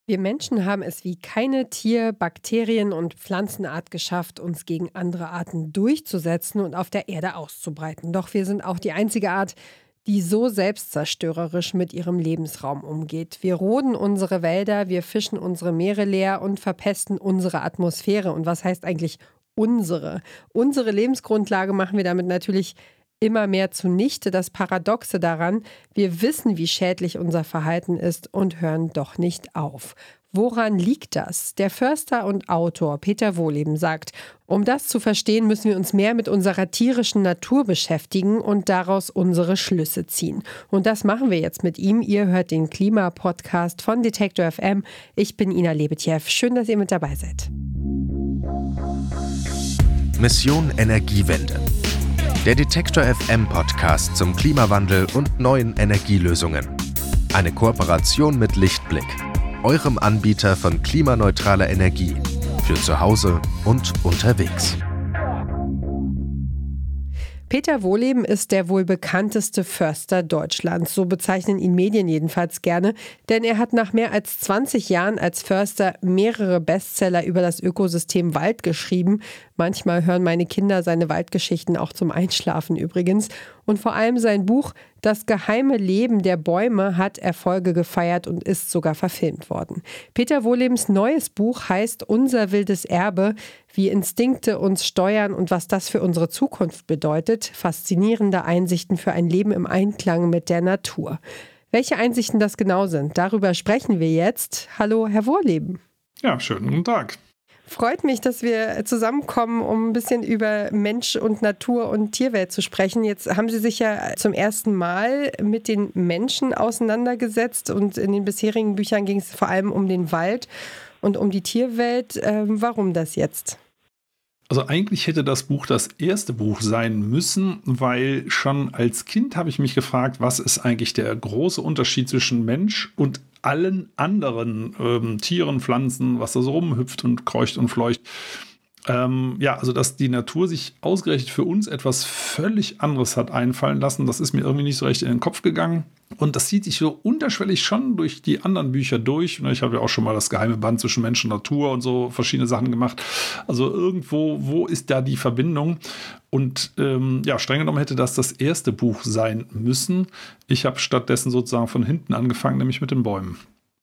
Wir Menschen haben es wie keine Tier-, Bakterien- und Pflanzenart geschafft, uns gegen andere Arten durchzusetzen und auf der Erde auszubreiten. Doch wir sind auch die einzige Art, die so selbstzerstörerisch mit ihrem Lebensraum umgeht. Wir roden unsere Wälder, wir fischen unsere Meere leer und verpesten unsere Atmosphäre. Und was heißt eigentlich unsere? Unsere Lebensgrundlage machen wir damit natürlich immer mehr zunichte. Das Paradoxe daran, wir wissen, wie schädlich unser Verhalten ist und hören doch nicht auf. Woran liegt das? Der Förster und Autor Peter Wohlleben sagt, um das zu verstehen, müssen wir uns mehr mit unserer tierischen Natur beschäftigen und daraus unsere Schlüsse ziehen. Und das machen wir jetzt mit ihm. Ihr hört den Klima-Podcast von Detektor FM. Ich bin Ina Lebetjew. Schön, dass ihr mit dabei seid. Mission Energiewende. Der Detektor FM Podcast zum Klimawandel und neuen Energielösungen. Eine Kooperation mit Lichtblick, eurem Anbieter von klimaneutraler Energie für zu Hause und unterwegs. Peter Wohlleben ist der wohl bekannteste Förster Deutschlands. So bezeichnen ihn Medien jedenfalls gerne. Denn er hat nach mehr als 20 Jahren als Förster mehrere Bestseller über das Ökosystem Wald geschrieben. Manchmal hören meine Kinder seine Waldgeschichten auch zum Einschlafen übrigens. Und vor allem sein Buch Das geheime Leben der Bäume hat Erfolge gefeiert und ist sogar verfilmt worden. Peter Wohllebens neues Buch heißt Unser wildes Erbe, wie Instinkte uns steuern und was das für unsere Zukunft bedeutet. Faszinierende Einsichten für ein Leben im Einklang mit der Natur. Welche Einsichten das genau sind, darüber sprechen wir jetzt. Hallo, Herr Wohlleben. Ja, schönen guten Tag. Freut mich, dass wir zusammenkommen, um ein bisschen über Mensch und Natur und Tierwelt zu sprechen. Jetzt haben Sie sich ja zum ersten Mal mit den Menschen auseinandergesetzt und in den bisherigen Büchern ging es vor allem um den Wald und um die Tierwelt. Warum das jetzt? Also eigentlich hätte das Buch das erste Buch sein müssen, weil schon als Kind habe ich mich gefragt, was ist eigentlich der große Unterschied zwischen Mensch und allen anderen Tieren, Pflanzen, was da so rumhüpft und kreucht und fleucht. Also dass die Natur sich ausgerechnet für uns etwas völlig anderes hat einfallen lassen, das ist mir irgendwie nicht so recht in den Kopf gegangen. Und das zieht sich so unterschwellig schon durch die anderen Bücher durch. Ich habe ja auch schon mal das geheime Band zwischen Mensch und Natur und so verschiedene Sachen gemacht. Also irgendwo, wo ist da die Verbindung? Und streng genommen hätte das erste Buch sein müssen. Ich habe stattdessen sozusagen von hinten angefangen, nämlich mit den Bäumen.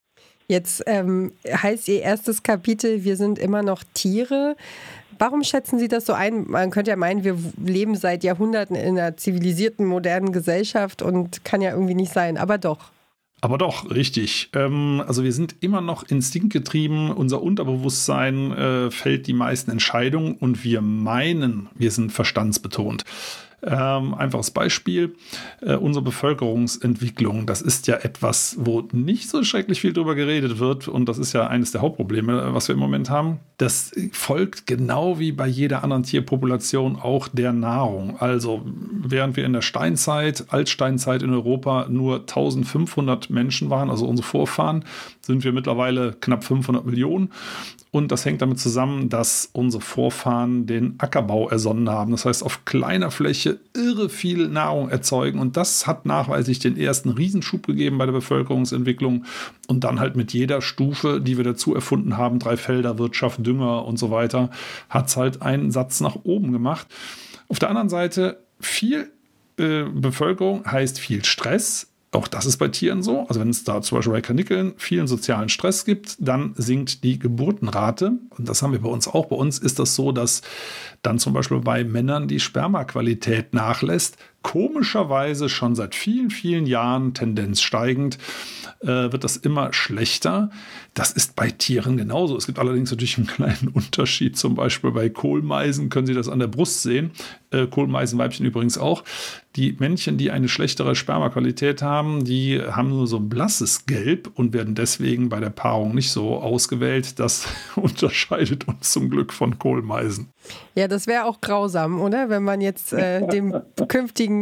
Jetzt heißt Ihr erstes Kapitel, wir sind immer noch Tiere. Warum schätzen Sie das so ein? Man könnte ja meinen, wir leben seit Jahrhunderten in einer zivilisierten, modernen Gesellschaft und kann ja irgendwie nicht sein, aber doch. Aber doch, richtig. Also wir sind immer noch instinktgetrieben. Unser Unterbewusstsein fällt die meisten Entscheidungen und wir meinen, wir sind verstandsbetont. Einfaches Beispiel, unsere Bevölkerungsentwicklung, das ist ja etwas, wo nicht so schrecklich viel drüber geredet wird und das ist ja eines der Hauptprobleme, was wir im Moment haben. Das folgt genau wie bei jeder anderen Tierpopulation auch der Nahrung. Also während wir in der Altsteinzeit in Europa nur 1500 Menschen waren, also unsere Vorfahren, sind wir mittlerweile knapp 500 Millionen. Und das hängt damit zusammen, dass unsere Vorfahren den Ackerbau ersonnen haben. Das heißt, auf kleiner Fläche irre viel Nahrung erzeugen. Und das hat nachweislich den ersten Riesenschub gegeben bei der Bevölkerungsentwicklung. Und dann halt mit jeder Stufe, die wir dazu erfunden haben, Dreifelderwirtschaft, Dünger und so weiter, hat es halt einen Satz nach oben gemacht. Auf der anderen Seite, viel Bevölkerung heißt viel Stress. Auch das ist bei Tieren so. Also wenn es da zum Beispiel bei Kanickeln vielen sozialen Stress gibt, dann sinkt die Geburtenrate. Und das haben wir bei uns auch. Bei uns ist das so, dass dann zum Beispiel bei Männern die Spermaqualität nachlässt. Komischerweise schon seit vielen, vielen Jahren, Tendenz steigend, wird das immer schlechter. Das ist bei Tieren genauso. Es gibt allerdings natürlich einen kleinen Unterschied. Zum Beispiel bei Kohlmeisen können Sie das an der Brust sehen. Kohlmeisenweibchen übrigens auch. Die Männchen, die eine schlechtere Spermaqualität haben, die haben nur so ein blasses Gelb und werden deswegen bei der Paarung nicht so ausgewählt. Das unterscheidet uns zum Glück von Kohlmeisen. Ja, das wäre auch grausam, oder? Wenn man jetzt dem künftigen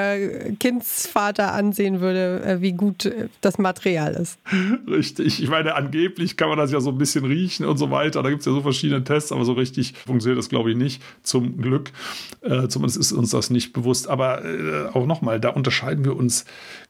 Kindsvater ansehen würde, wie gut das Material ist. Richtig. Ich meine, angeblich kann man das ja so ein bisschen riechen und so weiter. Da gibt es ja so verschiedene Tests, aber so richtig funktioniert das, glaube ich, nicht. Zum Glück. Zumindest ist uns das nicht bewusst. Aber auch nochmal, da unterscheiden wir uns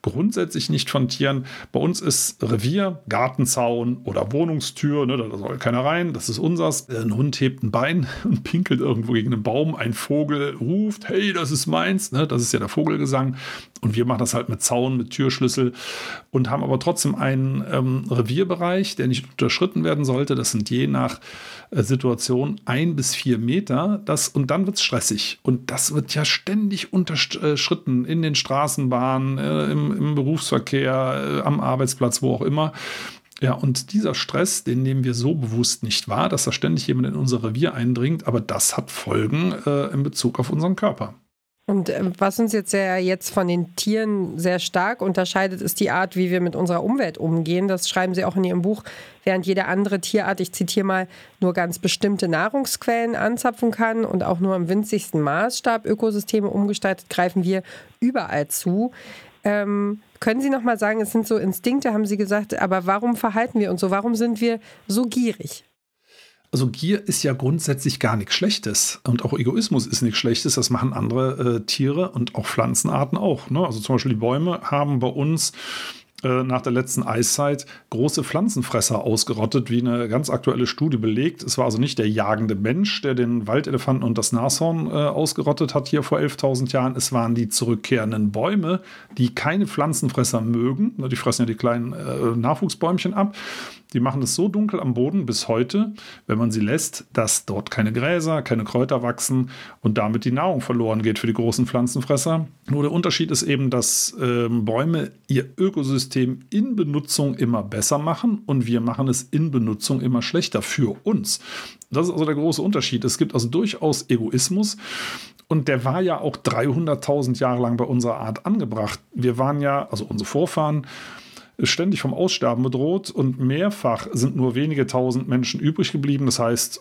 grundsätzlich nicht von Tieren. Bei uns ist Revier, Gartenzaun oder Wohnungstür, ne, da soll keiner rein, das ist unsers. Ein Hund hebt ein Bein und pinkelt irgendwo gegen einen Baum. Ein Vogel ruft, hey, das ist meins. Ne, das ist ja der Vogelgesang. Und wir machen das halt mit Zaun, mit Türschlüssel und haben aber trotzdem einen Revierbereich, der nicht unterschritten werden sollte. Das sind je nach Situation 1 bis 4 Meter. Und dann wird es stressig. Und das wird ja ständig unterschritten in den Straßenbahnen, im Berufsverkehr, am Arbeitsplatz, wo auch immer. Ja, und dieser Stress, den nehmen wir so bewusst nicht wahr, dass da ständig jemand in unser Revier eindringt. Aber das hat Folgen in Bezug auf unseren Körper. Und was uns jetzt von den Tieren sehr stark unterscheidet, ist die Art, wie wir mit unserer Umwelt umgehen. Das schreiben Sie auch in Ihrem Buch. Während jede andere Tierart, ich zitiere mal, nur ganz bestimmte Nahrungsquellen anzapfen kann und auch nur im winzigsten Maßstab Ökosysteme umgestaltet, greifen wir überall zu. Können Sie noch mal sagen, es sind so Instinkte, haben Sie gesagt, aber warum verhalten wir uns so? Warum sind wir so gierig? Also Gier ist ja grundsätzlich gar nichts Schlechtes und auch Egoismus ist nichts Schlechtes. Das machen andere Tiere und auch Pflanzenarten auch. Ne? Also zum Beispiel die Bäume haben bei uns nach der letzten Eiszeit große Pflanzenfresser ausgerottet, wie eine ganz aktuelle Studie belegt. Es war also nicht der jagende Mensch, der den Waldelefanten und das Nashorn ausgerottet hat hier vor 11.000 Jahren. Es waren die zurückkehrenden Bäume, die keine Pflanzenfresser mögen. Die fressen ja die kleinen Nachwuchsbäumchen ab. Die machen es so dunkel am Boden bis heute, wenn man sie lässt, dass dort keine Gräser, keine Kräuter wachsen und damit die Nahrung verloren geht für die großen Pflanzenfresser. Nur der Unterschied ist eben, dass Bäume ihr Ökosystem in Benutzung immer besser machen und wir machen es in Benutzung immer schlechter für uns. Das ist also der große Unterschied. Es gibt also durchaus Egoismus. Und der war ja auch 300.000 Jahre lang bei unserer Art angebracht. Wir waren ja, also unsere Vorfahren, ständig vom Aussterben bedroht und mehrfach sind nur wenige tausend Menschen übrig geblieben. Das heißt,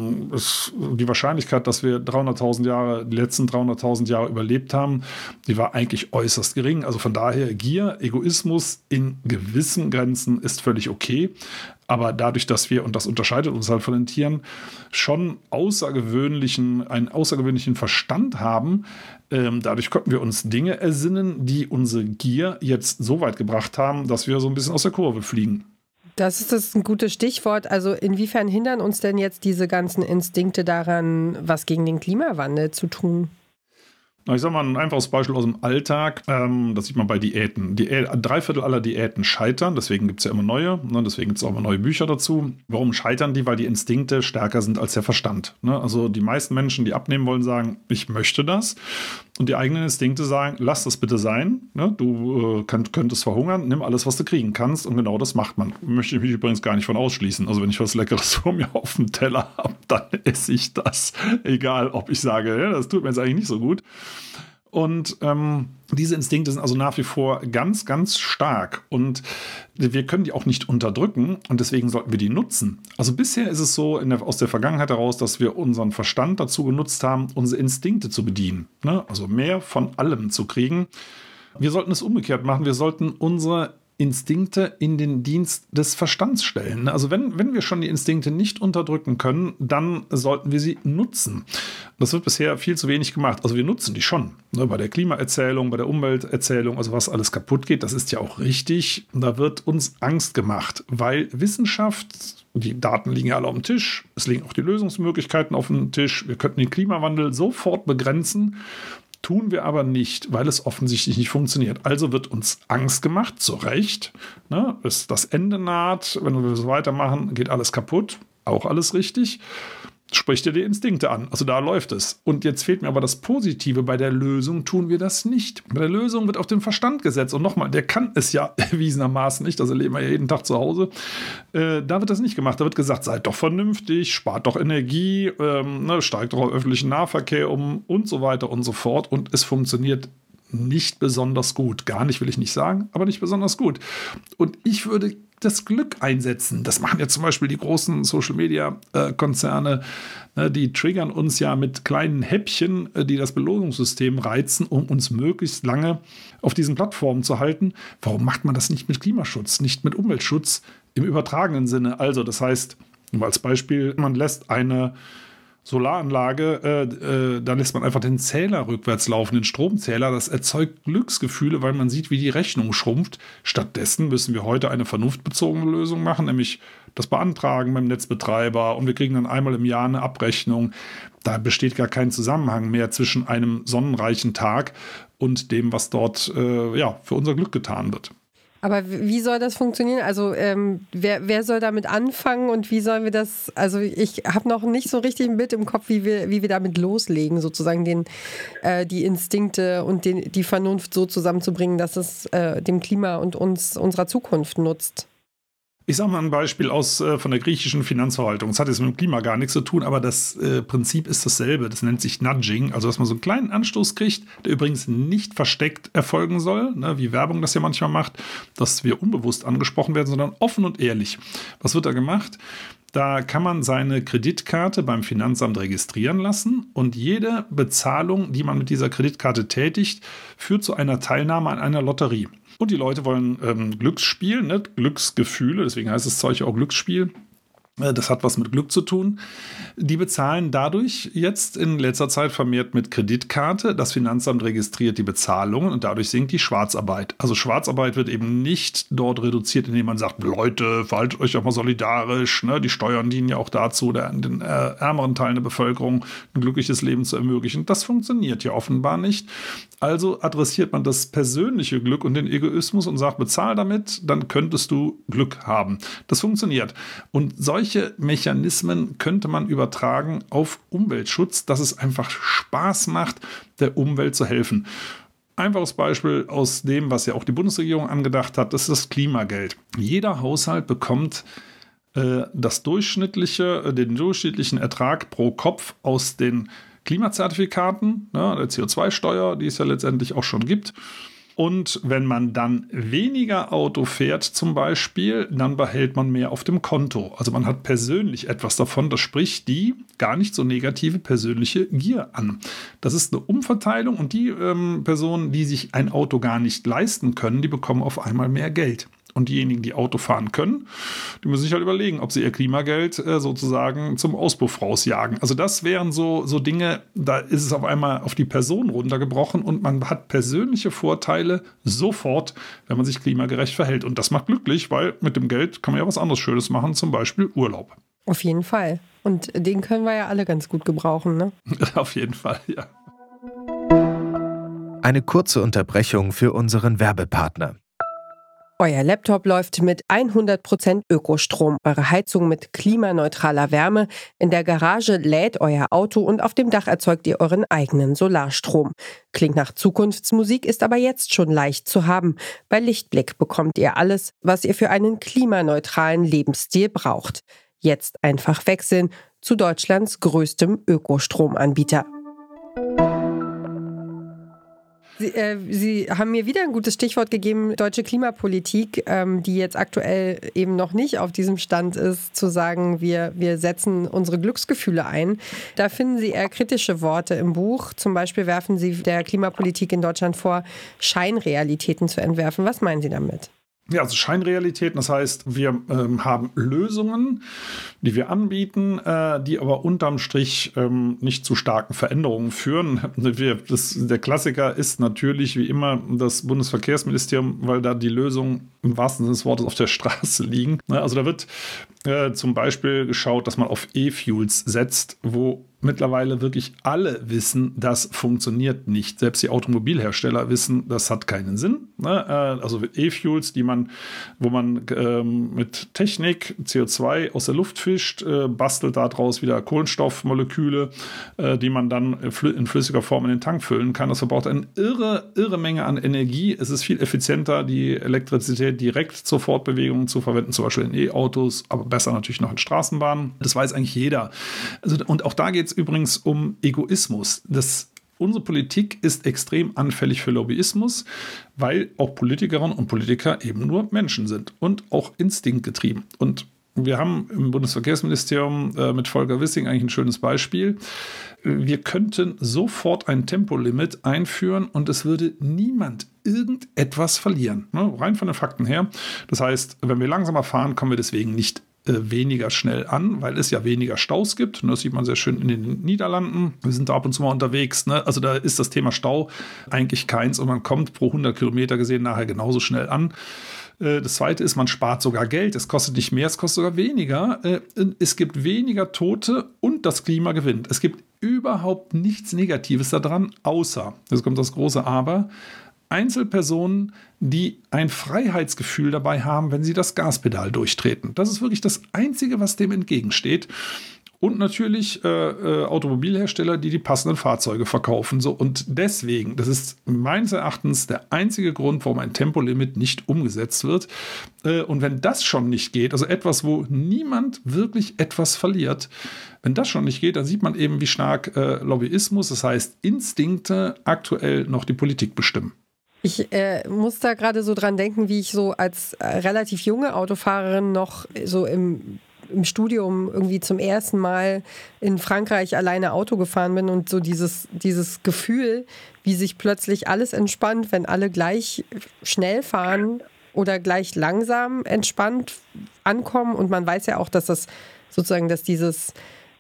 die Wahrscheinlichkeit, dass wir die letzten 300.000 Jahre überlebt haben, die war eigentlich äußerst gering. Also von daher Gier, Egoismus in gewissen Grenzen ist völlig okay. Aber dadurch, dass wir, und das unterscheidet uns halt von den Tieren, schon einen außergewöhnlichen Verstand haben, dadurch konnten wir uns Dinge ersinnen, die unsere Gier jetzt so weit gebracht haben, dass wir so ein bisschen aus der Kurve fliegen. Das ist ein gutes Stichwort. Also inwiefern hindern uns denn jetzt diese ganzen Instinkte daran, was gegen den Klimawandel zu tun? Ich sage mal ein einfaches Beispiel aus dem Alltag, das sieht man bei Diäten. 3/4 aller Diäten scheitern, deswegen gibt es ja immer neue, ne? Deswegen gibt es auch immer neue Bücher dazu. Warum scheitern die? Weil die Instinkte stärker sind als der Verstand. Ne? Also die meisten Menschen, die abnehmen wollen, sagen, ich möchte das. Und die eigenen Instinkte sagen, lass das bitte sein. Ne? Du könntest verhungern, nimm alles, was du kriegen kannst. Und genau das macht man. Möchte ich mich übrigens gar nicht von ausschließen. Also wenn ich was Leckeres vor mir auf dem Teller habe, dann esse ich das. Egal, ob ich sage, ja, das tut mir jetzt eigentlich nicht so gut. Und diese Instinkte sind also nach wie vor ganz, ganz stark. Und wir können die auch nicht unterdrücken. Und deswegen sollten wir die nutzen. Also bisher ist es so aus der Vergangenheit heraus, dass wir unseren Verstand dazu genutzt haben, unsere Instinkte zu bedienen. Ne? Also mehr von allem zu kriegen. Wir sollten es umgekehrt machen. Wir sollten unsere Instinkte in den Dienst des Verstands stellen. Also wenn wir schon die Instinkte nicht unterdrücken können, dann sollten wir sie nutzen. Das wird bisher viel zu wenig gemacht. Also wir nutzen die schon. Ne, bei der Klimaerzählung, bei der Umwelterzählung, also was alles kaputt geht, das ist ja auch richtig. Da wird uns Angst gemacht, weil Wissenschaft, die Daten liegen ja alle auf dem Tisch, es liegen auch die Lösungsmöglichkeiten auf dem Tisch. Wir könnten den Klimawandel sofort begrenzen. Tun wir aber nicht, weil es offensichtlich nicht funktioniert. Also wird uns Angst gemacht, zu Recht. Ne? Das Ende naht, wenn wir so weitermachen, geht alles kaputt. Auch alles richtig. Spricht dir die Instinkte an. Also da läuft es. Und jetzt fehlt mir aber das Positive. Bei der Lösung tun wir das nicht. Bei der Lösung wird auf den Verstand gesetzt. Und nochmal, der kann es ja erwiesenermaßen nicht. Das erleben wir ja jeden Tag zu Hause. Da wird das nicht gemacht. Da wird gesagt, seid doch vernünftig, spart doch Energie, steigt doch auf öffentlichen Nahverkehr um und so weiter und so fort. Und es funktioniert nicht besonders gut. Gar nicht, will ich nicht sagen, aber nicht besonders gut. Und ich würde das Glück einsetzen. Das machen ja zum Beispiel die großen Social-Media-Konzerne. Die triggern uns ja mit kleinen Häppchen, die das Belohnungssystem reizen, um uns möglichst lange auf diesen Plattformen zu halten. Warum macht man das nicht mit Klimaschutz, nicht mit Umweltschutz im übertragenen Sinne? Also das heißt, nur als Beispiel, man lässt eine Solaranlage, da lässt man einfach den Zähler rückwärts laufen, den Stromzähler. Das erzeugt Glücksgefühle, weil man sieht, wie die Rechnung schrumpft. Stattdessen müssen wir heute eine vernunftbezogene Lösung machen, nämlich das Beantragen beim Netzbetreiber und wir kriegen dann einmal im Jahr eine Abrechnung. Da besteht gar kein Zusammenhang mehr zwischen einem sonnenreichen Tag und dem, was dort für unser Glück getan wird. Aber wie soll das funktionieren? Also wer soll damit anfangen und wie sollen wir das, also ich habe noch nicht so richtig ein Bild im Kopf, wie wir damit loslegen, sozusagen die Instinkte und die Vernunft so zusammenzubringen, dass es dem Klima und uns unserer Zukunft nutzt. Ich sage mal ein Beispiel von der griechischen Finanzverwaltung. Das hat jetzt mit dem Klima gar nichts zu tun, aber das Prinzip ist dasselbe. Das nennt sich Nudging, also dass man so einen kleinen Anstoß kriegt, der übrigens nicht versteckt erfolgen soll, ne, wie Werbung das ja manchmal macht, dass wir unbewusst angesprochen werden, sondern offen und ehrlich. Was wird da gemacht? Da kann man seine Kreditkarte beim Finanzamt registrieren lassen und jede Bezahlung, die man mit dieser Kreditkarte tätigt, führt zu einer Teilnahme an einer Lotterie. Und die Leute wollen Glücksspiel, ne? Glücksgefühle, deswegen heißt das Zeug auch Glücksspiel. Das hat was mit Glück zu tun. Die bezahlen dadurch jetzt in letzter Zeit vermehrt mit Kreditkarte. Das Finanzamt registriert die Bezahlungen und dadurch sinkt die Schwarzarbeit. Also Schwarzarbeit wird eben nicht dort reduziert, indem man sagt, Leute, verhaltet euch doch mal solidarisch. Ne? Die Steuern dienen ja auch dazu, den ärmeren Teilen der Bevölkerung ein glückliches Leben zu ermöglichen. Das funktioniert ja offenbar nicht. Also adressiert man das persönliche Glück und den Egoismus und sagt, bezahl damit, dann könntest du Glück haben. Das funktioniert. Und solche Mechanismen könnte man übertragen auf Umweltschutz, dass es einfach Spaß macht, der Umwelt zu helfen. Einfaches Beispiel aus dem, was ja auch die Bundesregierung angedacht hat, das ist das Klimageld. Jeder Haushalt bekommt den durchschnittlichen Ertrag pro Kopf aus den Klimazertifikaten, ne, der CO2-Steuer, die es ja letztendlich auch schon gibt. Und wenn man dann weniger Auto fährt zum Beispiel, dann behält man mehr auf dem Konto. Also man hat persönlich etwas davon, das spricht die gar nicht so negative persönliche Gier an. Das ist eine Umverteilung und die Personen, die sich ein Auto gar nicht leisten können, die bekommen auf einmal mehr Geld. Und diejenigen, die Auto fahren können, die müssen sich halt überlegen, ob sie ihr Klimageld sozusagen zum Auspuff rausjagen. Also das wären so Dinge, da ist es auf einmal auf die Person runtergebrochen und man hat persönliche Vorteile sofort, wenn man sich klimagerecht verhält. Und das macht glücklich, weil mit dem Geld kann man ja was anderes Schönes machen, zum Beispiel Urlaub. Auf jeden Fall. Und den können wir ja alle ganz gut gebrauchen, ne? Auf jeden Fall, ja. Eine kurze Unterbrechung für unseren Werbepartner. Euer Laptop läuft mit 100% Ökostrom, eure Heizung mit klimaneutraler Wärme, in der Garage lädt euer Auto und auf dem Dach erzeugt ihr euren eigenen Solarstrom. Klingt nach Zukunftsmusik, ist aber jetzt schon leicht zu haben. Bei Lichtblick bekommt ihr alles, was ihr für einen klimaneutralen Lebensstil braucht. Jetzt einfach wechseln zu Deutschlands größtem Ökostromanbieter. Sie haben mir wieder ein gutes Stichwort gegeben, deutsche Klimapolitik, die jetzt aktuell eben noch nicht auf diesem Stand ist, zu sagen, wir setzen unsere Glücksgefühle ein. Da finden Sie eher kritische Worte im Buch. Zum Beispiel werfen Sie der Klimapolitik in Deutschland vor, Scheinrealitäten zu entwerfen. Was meinen Sie damit? Ja, also Scheinrealitäten, das heißt, wir haben Lösungen, die wir anbieten, die aber unterm Strich nicht zu starken Veränderungen führen. Der Klassiker ist natürlich wie immer das Bundesverkehrsministerium, weil da die Lösungen im wahrsten Sinne des Wortes auf der Straße liegen. Also da wird zum Beispiel geschaut, dass man auf E-Fuels setzt, wo mittlerweile wirklich alle wissen, das funktioniert nicht. Selbst die Automobilhersteller wissen, das hat keinen Sinn. Also E-Fuels, wo man mit Technik CO2 aus der Luft fischt, bastelt daraus wieder Kohlenstoffmoleküle, die man dann in flüssiger Form in den Tank füllen kann. Das verbraucht eine irre Menge an Energie. Es ist viel effizienter, die Elektrizität direkt zur Fortbewegung zu verwenden, zum Beispiel in E-Autos, aber besser natürlich noch in Straßenbahnen. Das weiß eigentlich jeder. Also, und auch da geht es übrigens um Egoismus. Unsere Politik ist extrem anfällig für Lobbyismus, weil auch Politikerinnen und Politiker eben nur Menschen sind und auch instinktgetrieben. Und wir haben im Bundesverkehrsministerium mit Volker Wissing eigentlich ein schönes Beispiel. Wir könnten sofort ein Tempolimit einführen und es würde niemand irgendetwas verlieren. Rein von den Fakten her. Das heißt, wenn wir langsamer fahren, kommen wir deswegen nicht weniger schnell an, weil es ja weniger Staus gibt. Und das sieht man sehr schön in den Niederlanden. Wir sind da ab und zu mal unterwegs. Ne? Also da ist das Thema Stau eigentlich keins und man kommt pro 100 Kilometer gesehen nachher genauso schnell an. Das Zweite ist, man spart sogar Geld. Es kostet nicht mehr, es kostet sogar weniger. Es gibt weniger Tote und das Klima gewinnt. Es gibt überhaupt nichts Negatives daran, außer, jetzt kommt das große Aber, Einzelpersonen, die ein Freiheitsgefühl dabei haben, wenn sie das Gaspedal durchtreten. Das ist wirklich das Einzige, was dem entgegensteht. Und natürlich Automobilhersteller, die passenden Fahrzeuge verkaufen. So. Und deswegen, das ist meines Erachtens der einzige Grund, warum ein Tempolimit nicht umgesetzt wird. Und wenn das schon nicht geht, also etwas, wo niemand wirklich etwas verliert, wenn das schon nicht geht, dann sieht man eben, wie stark Lobbyismus, das heißt Instinkte, aktuell noch die Politik bestimmen. Ich muss da gerade so dran denken, wie ich so als relativ junge Autofahrerin noch so im Studium irgendwie zum ersten Mal in Frankreich alleine Auto gefahren bin und so dieses Gefühl, wie sich plötzlich alles entspannt, wenn alle gleich schnell fahren oder gleich langsam entspannt ankommen. Und man weiß ja auch, dass das sozusagen, dass dieses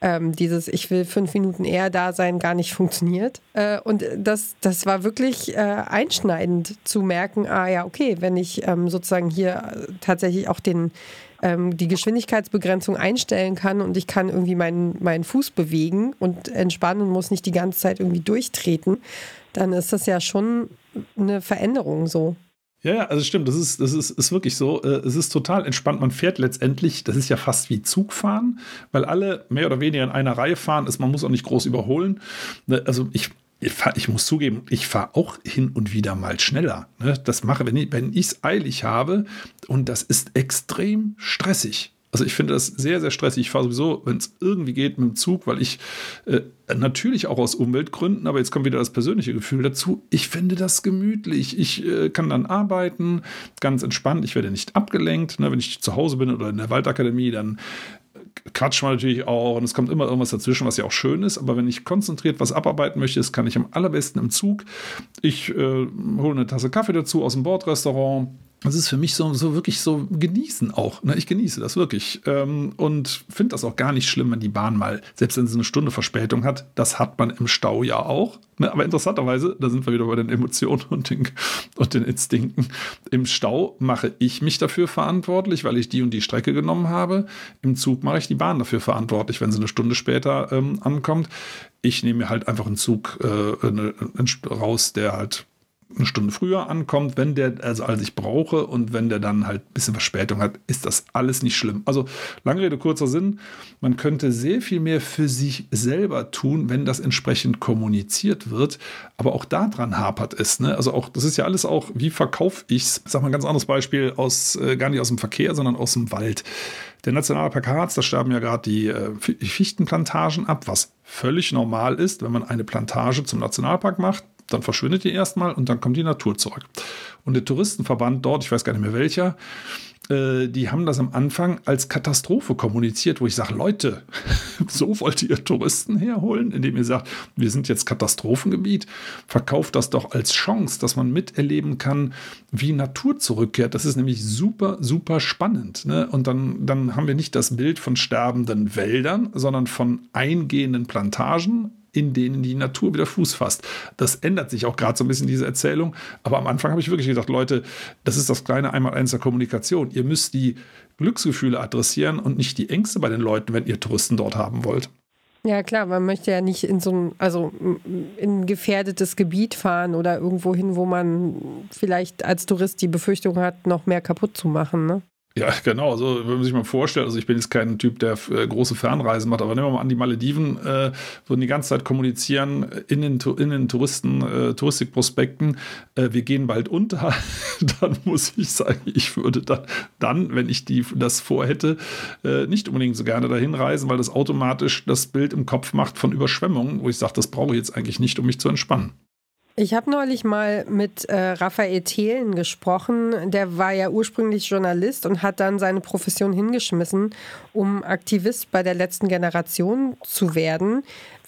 ich will 5 Minuten eher da sein, gar nicht funktioniert. Und das war wirklich einschneidend zu merken, ja, okay, wenn ich sozusagen hier tatsächlich auch die Geschwindigkeitsbegrenzung einstellen kann und ich kann irgendwie meinen Fuß bewegen und entspannen und muss nicht die ganze Zeit irgendwie durchtreten, dann ist das ja schon eine Veränderung so. Ja, also stimmt, das ist wirklich so. Es ist total entspannt. Man fährt letztendlich, das ist ja fast wie Zugfahren, weil alle mehr oder weniger in einer Reihe fahren. Man muss auch nicht groß überholen. Also ich muss zugeben, ich fahre auch hin und wieder mal schneller. Das mache, wenn ich es eilig habe, und das ist extrem stressig. Also ich finde das sehr, sehr stressig. Ich fahre sowieso, wenn es irgendwie geht, mit dem Zug, weil ich natürlich auch aus Umweltgründen, aber jetzt kommt wieder das persönliche Gefühl dazu, ich finde das gemütlich. Ich kann dann arbeiten, ganz entspannt. Ich werde nicht abgelenkt. Wenn ich zu Hause bin oder in der Waldakademie, dann quatscht man natürlich auch und es kommt immer irgendwas dazwischen, was ja auch schön ist. Aber wenn ich konzentriert was abarbeiten möchte, das kann ich am allerbesten im Zug. Ich hole eine Tasse Kaffee dazu aus dem Bordrestaurant. Das ist für mich so wirklich so genießen auch. Ich genieße das wirklich und finde das auch gar nicht schlimm, wenn die Bahn mal, selbst wenn sie eine Stunde Verspätung hat, das hat man im Stau ja auch. Aber interessanterweise, da sind wir wieder bei den Emotionen und den Instinkten. Im Stau mache ich mich dafür verantwortlich, weil ich die und die Strecke genommen habe. Im Zug mache ich die Bahn dafür verantwortlich, wenn sie eine Stunde später ankommt. Ich nehme mir halt einfach einen Zug raus, der halt eine Stunde früher ankommt, wenn der, also als ich brauche, und wenn der dann halt ein bisschen Verspätung hat, ist das alles nicht schlimm. Also lange Rede, kurzer Sinn, man könnte sehr viel mehr für sich selber tun, wenn das entsprechend kommuniziert wird, aber auch daran hapert es. Also auch, das ist ja alles auch, wie verkaufe ich es? Ich sage mal ein ganz anderes Beispiel, gar nicht aus dem Verkehr, sondern aus dem Wald. Der Nationalpark Harz, da sterben ja gerade die Fichtenplantagen ab, was völlig normal ist, wenn man eine Plantage zum Nationalpark macht. Dann verschwindet die erstmal und dann kommt die Natur zurück. Und der Touristenverband dort, ich weiß gar nicht mehr welcher, die haben das am Anfang als Katastrophe kommuniziert, wo ich sage, Leute, so wollt ihr Touristen herholen, indem ihr sagt, wir sind jetzt Katastrophengebiet, verkauft das doch als Chance, dass man miterleben kann, wie Natur zurückkehrt. Das ist nämlich super, super spannend. Und dann haben wir nicht das Bild von sterbenden Wäldern, sondern von eingehenden Plantagen, in denen die Natur wieder Fuß fasst. Das ändert sich auch gerade so ein bisschen, diese Erzählung. Aber am Anfang habe ich wirklich gedacht, Leute, das ist das kleine Einmaleins der Kommunikation. Ihr müsst die Glücksgefühle adressieren und nicht die Ängste bei den Leuten, wenn ihr Touristen dort haben wollt. Ja klar, man möchte ja nicht in in ein gefährdetes Gebiet fahren oder irgendwo hin, wo man vielleicht als Tourist die Befürchtung hat, noch mehr kaputt zu machen, ne? Ja, genau. Also, wenn man sich mal vorstellt, also ich bin jetzt kein Typ, der große Fernreisen macht, aber nehmen wir mal an, die Malediven würden die ganze Zeit kommunizieren in den Touristikprospekten, wir gehen bald unter, dann muss ich sagen, ich würde dann, wenn ich das vorhätte, nicht unbedingt so gerne dahin reisen, weil das automatisch das Bild im Kopf macht von Überschwemmungen, wo ich sage, das brauche ich jetzt eigentlich nicht, um mich zu entspannen. Ich habe neulich mal mit Raphael Thelen gesprochen. Der war ja ursprünglich Journalist und hat dann seine Profession hingeschmissen, um Aktivist bei der letzten Generation zu werden, weil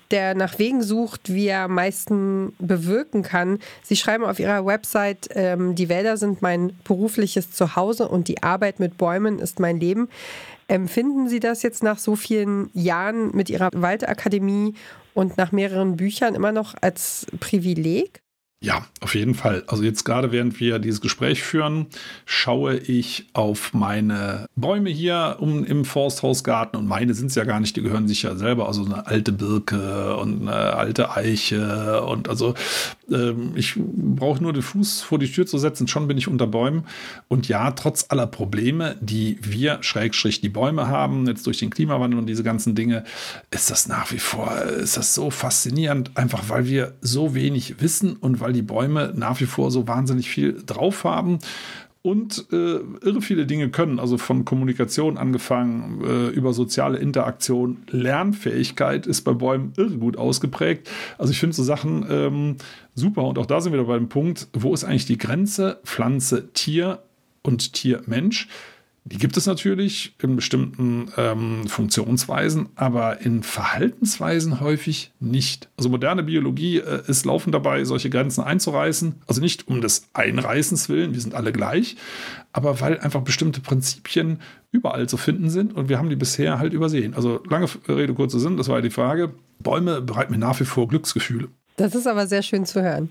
der nach Wegen sucht, wie er am meisten bewirken kann. Sie schreiben auf Ihrer Website, die Wälder sind mein berufliches Zuhause und die Arbeit mit Bäumen ist mein Leben. Empfinden Sie das jetzt nach so vielen Jahren mit Ihrer Waldakademie und nach mehreren Büchern immer noch als Privileg? Ja, auf jeden Fall. Also jetzt gerade während wir dieses Gespräch führen, schaue ich auf meine Bäume hier im Forsthausgarten. Und meine sind es ja gar nicht, die gehören sich ja selber. Also eine alte Birke und eine alte Eiche. Und also ich brauche nur den Fuß vor die Tür zu setzen, schon bin ich unter Bäumen. Und ja, trotz aller Probleme, die wir, / die Bäume haben, jetzt durch den Klimawandel und diese ganzen Dinge, ist das nach wie vor, ist das so faszinierend, einfach weil wir so wenig wissen und weil die Bäume nach wie vor so wahnsinnig viel drauf haben und irre viele Dinge können, also von Kommunikation angefangen, über soziale Interaktion, Lernfähigkeit ist bei Bäumen irre gut ausgeprägt. Also ich finde so Sachen super und auch da sind wir wieder bei dem Punkt, wo ist eigentlich die Grenze Pflanze, Tier und Tier-Mensch? Die gibt es natürlich in bestimmten Funktionsweisen, aber in Verhaltensweisen häufig nicht. Also moderne Biologie ist laufend dabei, solche Grenzen einzureißen. Also nicht um des Einreißens willen, wir sind alle gleich, aber weil einfach bestimmte Prinzipien überall zu finden sind und wir haben die bisher halt übersehen. Also lange Rede, kurzer Sinn, das war ja die Frage. Bäume bereiten mir nach wie vor Glücksgefühle. Das ist aber sehr schön zu hören.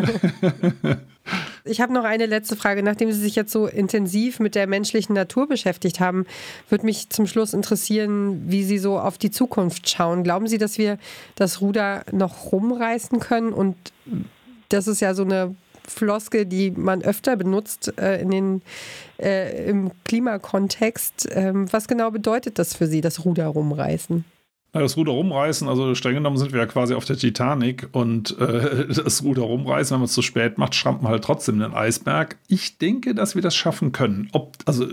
Ich habe noch eine letzte Frage. Nachdem Sie sich jetzt so intensiv mit der menschlichen Natur beschäftigt haben, würde mich zum Schluss interessieren, wie Sie so auf die Zukunft schauen. Glauben Sie, dass wir das Ruder noch rumreißen können? Und das ist ja so eine Floskel, die man öfter benutzt im Klimakontext. Was genau bedeutet das für Sie, das Ruder rumreißen? Das Ruder rumreißen, also streng genommen sind wir ja quasi auf der Titanic und das Ruder rumreißen, wenn man es zu spät macht, schrammt man halt trotzdem den Eisberg. Ich denke, dass wir das schaffen können. Ob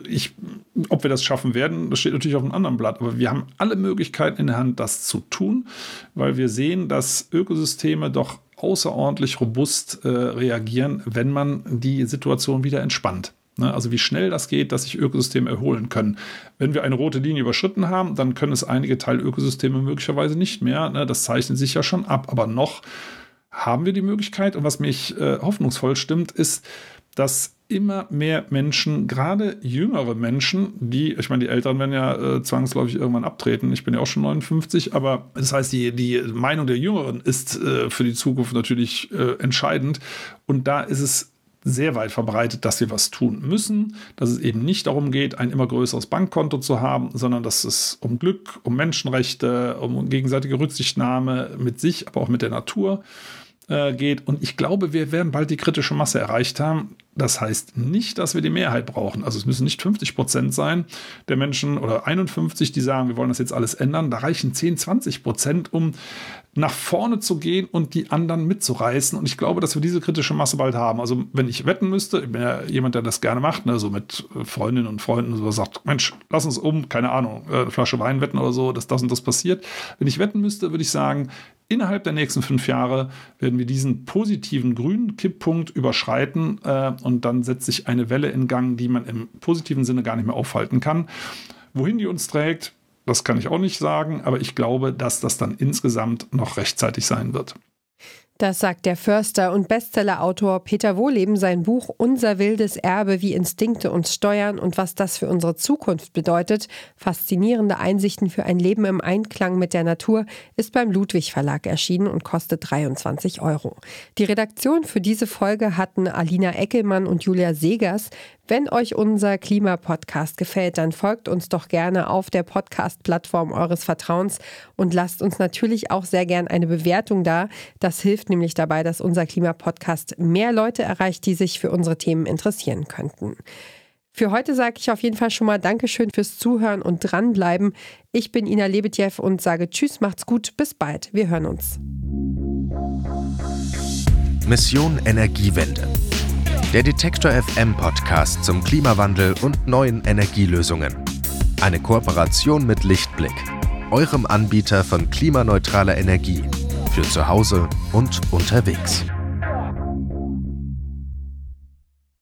wir das schaffen werden, das steht natürlich auf einem anderen Blatt, aber wir haben alle Möglichkeiten in der Hand, das zu tun, weil wir sehen, dass Ökosysteme doch außerordentlich robust reagieren, wenn man die Situation wieder entspannt. Also wie schnell das geht, dass sich Ökosysteme erholen können. Wenn wir eine rote Linie überschritten haben, dann können es einige Teilökosysteme möglicherweise nicht mehr. Das zeichnet sich ja schon ab. Aber noch haben wir die Möglichkeit. Und was mich hoffnungsvoll stimmt, ist, dass immer mehr Menschen, gerade jüngere Menschen, ich meine, die Älteren werden ja zwangsläufig irgendwann abtreten. Ich bin ja auch schon 59, aber das heißt, die Meinung der Jüngeren ist für die Zukunft natürlich entscheidend. Und da ist es sehr weit verbreitet, dass wir was tun müssen, dass es eben nicht darum geht, ein immer größeres Bankkonto zu haben, sondern dass es um Glück, um Menschenrechte, um gegenseitige Rücksichtnahme mit sich, aber auch mit der Natur geht. Und ich glaube, wir werden bald die kritische Masse erreicht haben. Das heißt nicht, dass wir die Mehrheit brauchen. Also es müssen nicht 50% sein der Menschen oder 51, die sagen, wir wollen das jetzt alles ändern. Da reichen 10-20%, um nach vorne zu gehen und die anderen mitzureißen. Und ich glaube, dass wir diese kritische Masse bald haben. Also wenn ich wetten müsste, ich bin ja jemand, der das gerne macht, so mit Freundinnen und Freunden, so sagt, Mensch, lass uns keine Ahnung, eine Flasche Wein wetten oder so, dass das und das passiert. Wenn ich wetten müsste, würde ich sagen, innerhalb der nächsten 5 Jahre werden wir diesen positiven grünen Kipppunkt überschreiten und dann setzt sich eine Welle in Gang, die man im positiven Sinne gar nicht mehr aufhalten kann. Wohin die uns trägt, das kann ich auch nicht sagen, aber ich glaube, dass das dann insgesamt noch rechtzeitig sein wird. Das sagt der Förster und Bestsellerautor Peter Wohleben. Sein Buch Unser wildes Erbe, wie Instinkte uns steuern und was das für unsere Zukunft bedeutet. Faszinierende Einsichten für ein Leben im Einklang mit der Natur ist beim Ludwig Verlag erschienen und kostet 23 €. Die Redaktion für diese Folge hatten Alina Eckelmann und Julia Segers. Wenn euch unser Klimapodcast gefällt, dann folgt uns doch gerne auf der Podcast-Plattform eures Vertrauens und lasst uns natürlich auch sehr gern eine Bewertung da. Das hilft nämlich dabei, dass unser Klimapodcast mehr Leute erreicht, die sich für unsere Themen interessieren könnten. Für heute sage ich auf jeden Fall schon mal Dankeschön fürs Zuhören und dranbleiben. Ich bin Ina Lebetjew und sage Tschüss, macht's gut, bis bald. Wir hören uns. Mission Energiewende. Der Detektor FM Podcast zum Klimawandel und neuen Energielösungen. Eine Kooperation mit Lichtblick, eurem Anbieter von klimaneutraler Energie für zu Hause und unterwegs.